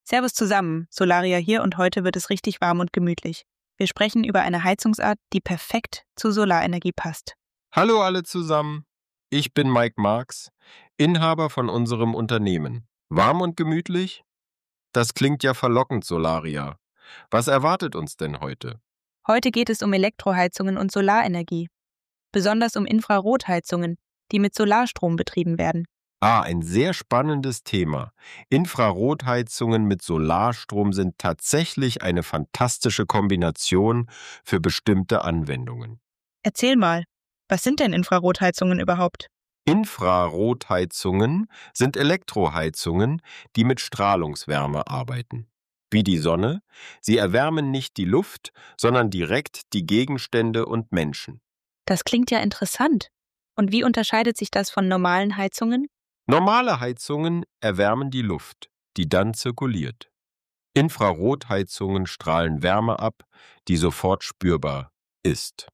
Servus zusammen, Solaria hier und heute wird es richtig warm und gemütlich. Wir sprechen über eine Heizungsart, die perfekt zu Solarenergie passt. Hallo alle zusammen, ich bin Mike Marx, Inhaber von unserem Unternehmen. Warm und gemütlich? Das klingt ja verlockend, Solaria. Was erwartet uns denn heute? Heute geht es um Elektroheizungen und Solarenergie. Besonders um Infrarotheizungen, die mit Solarstrom betrieben werden. Ein sehr spannendes Thema. Infrarotheizungen mit Solarstrom sind tatsächlich eine fantastische Kombination für bestimmte Anwendungen. Erzähl mal, was sind denn Infrarotheizungen überhaupt? Infrarotheizungen sind Elektroheizungen, die mit Strahlungswärme arbeiten. Wie die Sonne, sie erwärmen nicht die Luft, sondern direkt die Gegenstände und Menschen. Das klingt ja interessant. Und wie unterscheidet sich das von normalen Heizungen? Normale Heizungen erwärmen die Luft, die dann zirkuliert. Infrarotheizungen strahlen Wärme ab, die sofort spürbar ist.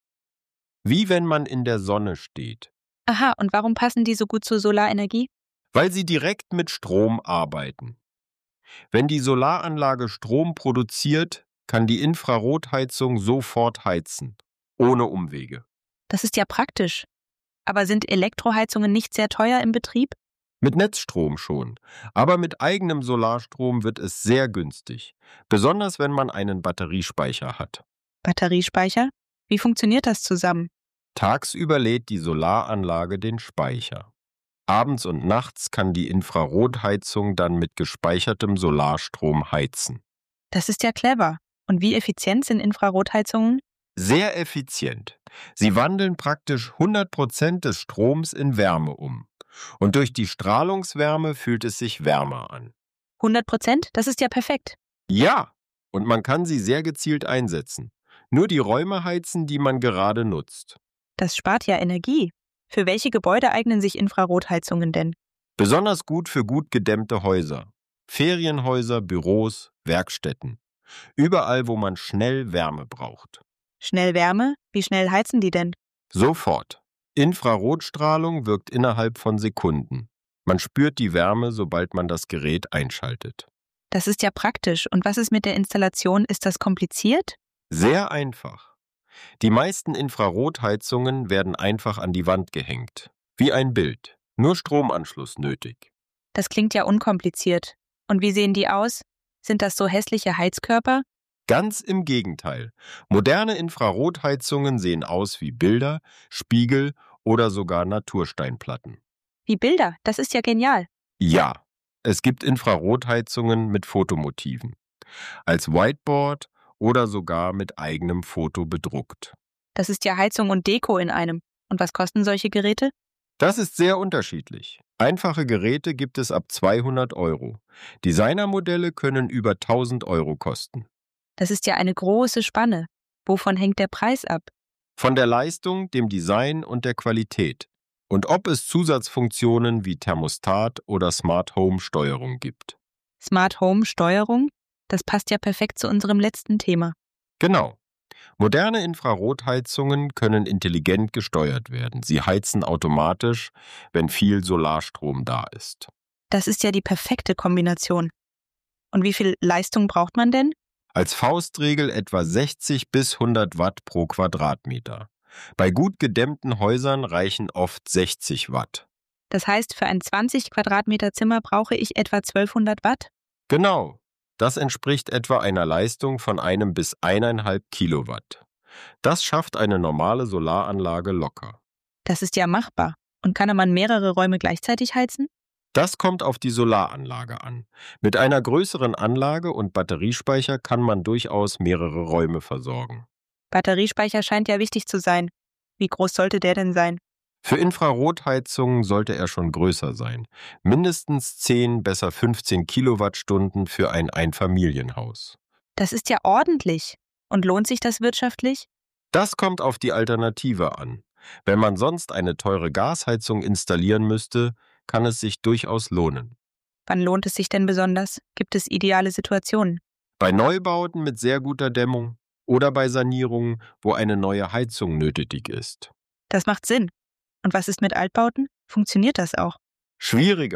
Wie wenn man in der Sonne steht. Aha, und warum passen die so gut zur Solarenergie? Weil sie direkt mit Strom arbeiten. Wenn die Solaranlage Strom produziert, kann die Infrarotheizung sofort heizen, ohne Umwege. Das ist ja praktisch. Aber sind Elektroheizungen nicht sehr teuer im Betrieb? Mit Netzstrom schon, aber mit eigenem Solarstrom wird es sehr günstig, besonders wenn man einen Batteriespeicher hat. Batteriespeicher? Wie funktioniert das zusammen? Tagsüber lädt die Solaranlage den Speicher. Abends und nachts kann die Infrarotheizung dann mit gespeichertem Solarstrom heizen. Das ist ja clever. Und wie effizient sind Infrarotheizungen? Sehr effizient. Sie wandeln praktisch 100% des Stroms in Wärme um. Und durch die Strahlungswärme fühlt es sich wärmer an. 100%? Das ist ja perfekt. Ja, und man kann sie sehr gezielt einsetzen. Nur die Räume heizen, die man gerade nutzt. Das spart ja Energie. Für welche Gebäude eignen sich Infrarotheizungen denn? Besonders gut für gut gedämmte Häuser. Ferienhäuser, Büros, Werkstätten. Überall, wo man schnell Wärme braucht. Schnell Wärme? Wie schnell heizen die denn? Sofort. Infrarotstrahlung wirkt innerhalb von Sekunden. Man spürt die Wärme, sobald man das Gerät einschaltet. Das ist ja praktisch. Und was ist mit der Installation? Ist das kompliziert? Sehr einfach. Die meisten Infrarotheizungen werden einfach an die Wand gehängt. Wie ein Bild. Nur Stromanschluss nötig. Das klingt ja unkompliziert. Und wie sehen die aus? Sind das so hässliche Heizkörper? Ganz im Gegenteil. Moderne Infrarotheizungen sehen aus wie Bilder, Spiegel oder sogar Natursteinplatten. Wie Bilder? Das ist ja genial. Ja, es gibt Infrarotheizungen mit Fotomotiven. Als Whiteboard oder sogar mit eigenem Foto bedruckt. Das ist ja Heizung und Deko in einem. Und was kosten solche Geräte? Das ist sehr unterschiedlich. Einfache Geräte gibt es ab 200 €. Designermodelle können über 1000 € kosten. Das ist ja eine große Spanne. Wovon hängt der Preis ab? Von der Leistung, dem Design und der Qualität. Und ob es Zusatzfunktionen wie Thermostat oder Smart Home Steuerung gibt. Smart Home Steuerung? Das passt ja perfekt zu unserem letzten Thema. Genau. Moderne Infrarotheizungen können intelligent gesteuert werden. Sie heizen automatisch, wenn viel Solarstrom da ist. Das ist ja die perfekte Kombination. Und wie viel Leistung braucht man denn? Als Faustregel etwa 60 bis 100 Watt pro Quadratmeter. Bei gut gedämmten Häusern reichen oft 60 Watt. Das heißt, für ein 20 Quadratmeter Zimmer brauche ich etwa 1200 Watt? Genau. Das entspricht etwa einer Leistung von 1 bis 1,5 Kilowatt. Das schafft eine normale Solaranlage locker. Das ist ja machbar. Und kann man mehrere Räume gleichzeitig heizen? Das kommt auf die Solaranlage an. Mit einer größeren Anlage und Batteriespeicher kann man durchaus mehrere Räume versorgen. Batteriespeicher scheint ja wichtig zu sein. Wie groß sollte der denn sein? Für Infrarotheizungen sollte er schon größer sein. Mindestens 10, besser 15 Kilowattstunden für ein Einfamilienhaus. Das ist ja ordentlich. Und lohnt sich das wirtschaftlich? Das kommt auf die Alternative an. Wenn man sonst eine teure Gasheizung installieren müsste, kann es sich durchaus lohnen. Wann lohnt es sich denn besonders? Gibt es ideale Situationen? Bei Neubauten mit sehr guter Dämmung oder bei Sanierungen, wo eine neue Heizung nötig ist. Das macht Sinn. Und was ist mit Altbauten? Funktioniert das auch? Schwieriger.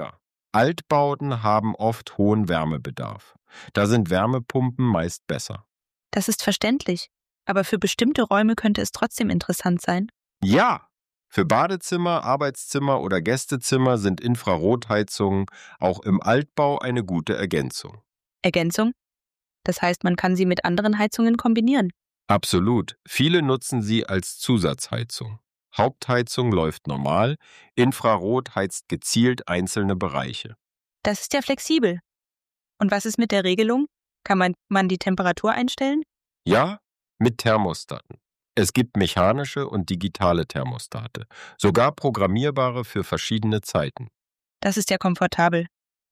Altbauten haben oft hohen Wärmebedarf. Da sind Wärmepumpen meist besser. Das ist verständlich. Aber für bestimmte Räume könnte es trotzdem interessant sein. Ja! Für Badezimmer, Arbeitszimmer oder Gästezimmer sind Infrarotheizungen auch im Altbau eine gute Ergänzung. Ergänzung? Das heißt, man kann sie mit anderen Heizungen kombinieren. Absolut. Viele nutzen sie als Zusatzheizung. Hauptheizung läuft normal, Infrarot heizt gezielt einzelne Bereiche. Das ist ja flexibel. Und was ist mit der Regelung? Kann man die Temperatur einstellen? Ja, mit Thermostaten. Es gibt mechanische und digitale Thermostate, sogar programmierbare für verschiedene Zeiten. Das ist ja komfortabel.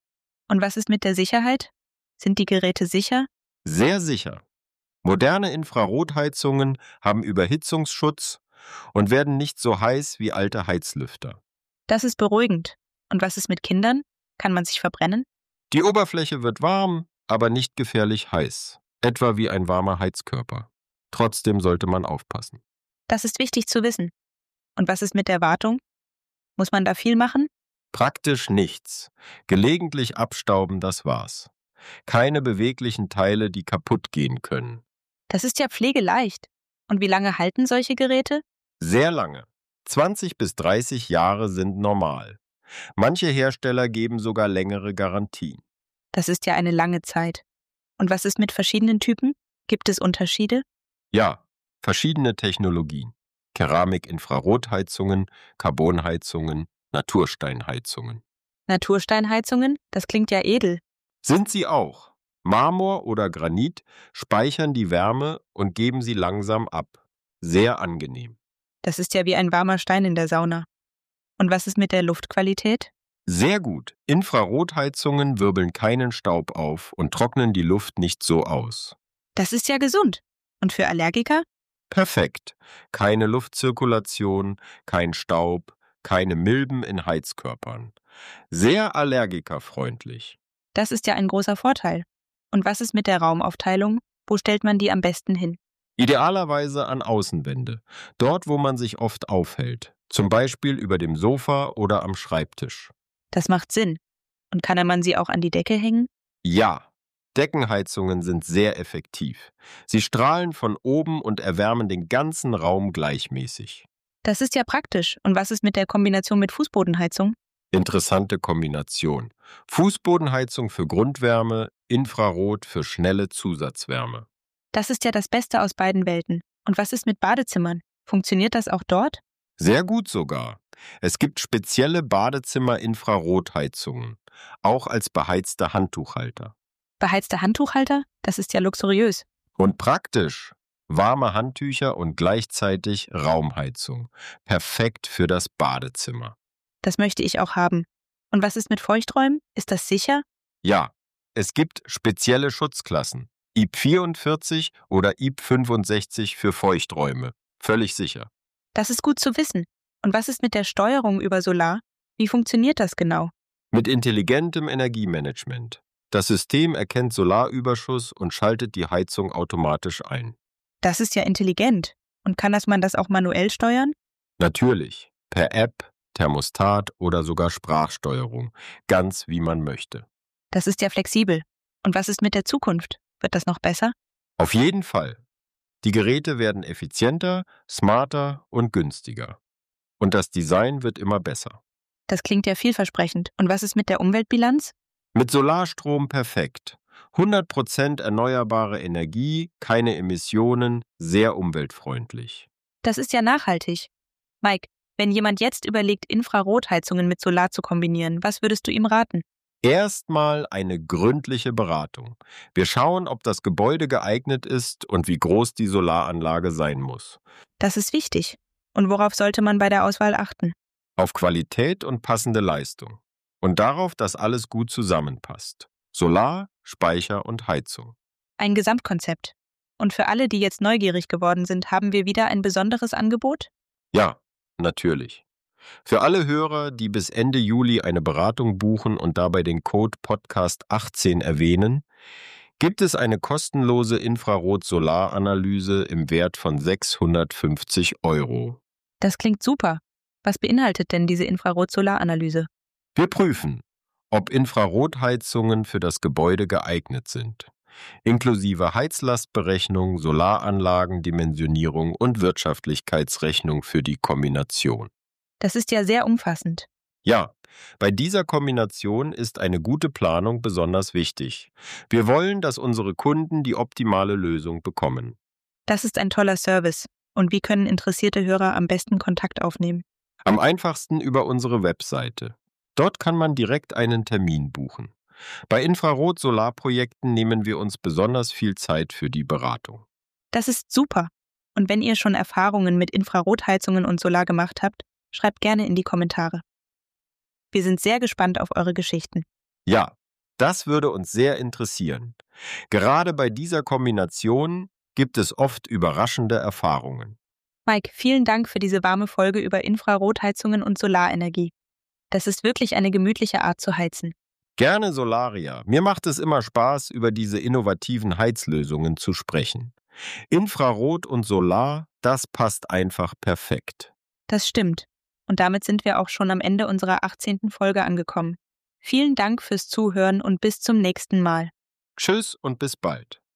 Und was ist mit der Sicherheit? Sind die Geräte sicher? Sehr sicher. Moderne Infrarotheizungen haben Überhitzungsschutz und werden nicht so heiß wie alte Heizlüfter. Das ist beruhigend. Und was ist mit Kindern? Kann man sich verbrennen? Die Oberfläche wird warm, aber nicht gefährlich heiß, etwa wie ein warmer Heizkörper. Trotzdem sollte man aufpassen. Das ist wichtig zu wissen. Und was ist mit der Wartung? Muss man da viel machen? Praktisch nichts. Gelegentlich abstauben, das war's. Keine beweglichen Teile, die kaputt gehen können. Das ist ja pflegeleicht. Und wie lange halten solche Geräte? Sehr lange. 20 bis 30 Jahre sind normal. Manche Hersteller geben sogar längere Garantien. Das ist ja eine lange Zeit. Und was ist mit verschiedenen Typen? Gibt es Unterschiede? Ja, verschiedene Technologien. Keramik-Infrarotheizungen, Carbonheizungen, Natursteinheizungen. Natursteinheizungen? Das klingt ja edel. Sind sie auch. Marmor oder Granit speichern die Wärme und geben sie langsam ab. Sehr angenehm. Das ist ja wie ein warmer Stein in der Sauna. Und was ist mit der Luftqualität? Sehr gut. Infrarotheizungen wirbeln keinen Staub auf und trocknen die Luft nicht so aus. Das ist ja gesund. Und für Allergiker? Perfekt. Keine Luftzirkulation, kein Staub, keine Milben in Heizkörpern. Sehr allergikerfreundlich. Das ist ja ein großer Vorteil. Und was ist mit der Raumaufteilung? Wo stellt man die am besten hin? Idealerweise an Außenwände, dort wo man sich oft aufhält. Zum Beispiel über dem Sofa oder am Schreibtisch. Das macht Sinn. Und kann man sie auch an die Decke hängen? Ja. Deckenheizungen sind sehr effektiv. Sie strahlen von oben und erwärmen den ganzen Raum gleichmäßig. Das ist ja praktisch. Und was ist mit der Kombination mit Fußbodenheizung? Interessante Kombination. Fußbodenheizung für Grundwärme, Infrarot für schnelle Zusatzwärme. Das ist ja das Beste aus beiden Welten. Und was ist mit Badezimmern? Funktioniert das auch dort? Sehr gut sogar. Es gibt spezielle Badezimmer-Infrarotheizungen, auch als beheizte Handtuchhalter. Beheizte Handtuchhalter? Das ist ja luxuriös. Und praktisch. Warme Handtücher und gleichzeitig Raumheizung. Perfekt für das Badezimmer. Das möchte ich auch haben. Und was ist mit Feuchträumen? Ist das sicher? Ja, es gibt spezielle Schutzklassen. IP 44 oder IP 65 für Feuchträume. Völlig sicher. Das ist gut zu wissen. Und was ist mit der Steuerung über Solar? Wie funktioniert das genau? Mit intelligentem Energiemanagement. Das System erkennt Solarüberschuss und schaltet die Heizung automatisch ein. Das ist ja intelligent. Und kann man das auch manuell steuern? Natürlich. Per App, Thermostat oder sogar Sprachsteuerung. Ganz wie man möchte. Das ist ja flexibel. Und was ist mit der Zukunft? Wird das noch besser? Auf jeden Fall. Die Geräte werden effizienter, smarter und günstiger. Und das Design wird immer besser. Das klingt ja vielversprechend. Und was ist mit der Umweltbilanz? Mit Solarstrom perfekt. 100% erneuerbare Energie, keine Emissionen, sehr umweltfreundlich. Das ist ja nachhaltig. Mike, wenn jemand jetzt überlegt, Infrarotheizungen mit Solar zu kombinieren, was würdest du ihm raten? Erstmal eine gründliche Beratung. Wir schauen, ob das Gebäude geeignet ist und wie groß die Solaranlage sein muss. Das ist wichtig. Und worauf sollte man bei der Auswahl achten? Auf Qualität und passende Leistung. Und darauf, dass alles gut zusammenpasst. Solar, Speicher und Heizung. Ein Gesamtkonzept. Und für alle, die jetzt neugierig geworden sind, haben wir wieder ein besonderes Angebot? Ja, natürlich. Für alle Hörer, die bis Ende Juli eine Beratung buchen und dabei den Code Podcast18 erwähnen, gibt es eine kostenlose Infrarot-Solaranalyse im Wert von 650 €. Das klingt super. Was beinhaltet denn diese Infrarot-Solaranalyse? Wir prüfen, ob Infrarotheizungen für das Gebäude geeignet sind, inklusive Heizlastberechnung, Solaranlagendimensionierung und Wirtschaftlichkeitsrechnung für die Kombination. Das ist ja sehr umfassend. Ja, bei dieser Kombination ist eine gute Planung besonders wichtig. Wir wollen, dass unsere Kunden die optimale Lösung bekommen. Das ist ein toller Service. Und wie können interessierte Hörer am besten Kontakt aufnehmen? Am einfachsten über unsere Webseite. Dort kann man direkt einen Termin buchen. Bei Infrarot-Solarprojekten nehmen wir uns besonders viel Zeit für die Beratung. Das ist super. Und wenn ihr schon Erfahrungen mit Infrarotheizungen und Solar gemacht habt, schreibt gerne in die Kommentare. Wir sind sehr gespannt auf eure Geschichten. Ja, das würde uns sehr interessieren. Gerade bei dieser Kombination gibt es oft überraschende Erfahrungen. Mike, vielen Dank für diese warme Folge über Infrarotheizungen und Solarenergie. Das ist wirklich eine gemütliche Art zu heizen. Gerne, Solaria. Mir macht es immer Spaß, über diese innovativen Heizlösungen zu sprechen. Infrarot und Solar, das passt einfach perfekt. Das stimmt. Und damit sind wir auch schon am Ende unserer 18. Folge angekommen. Vielen Dank fürs Zuhören und bis zum nächsten Mal. Tschüss und bis bald.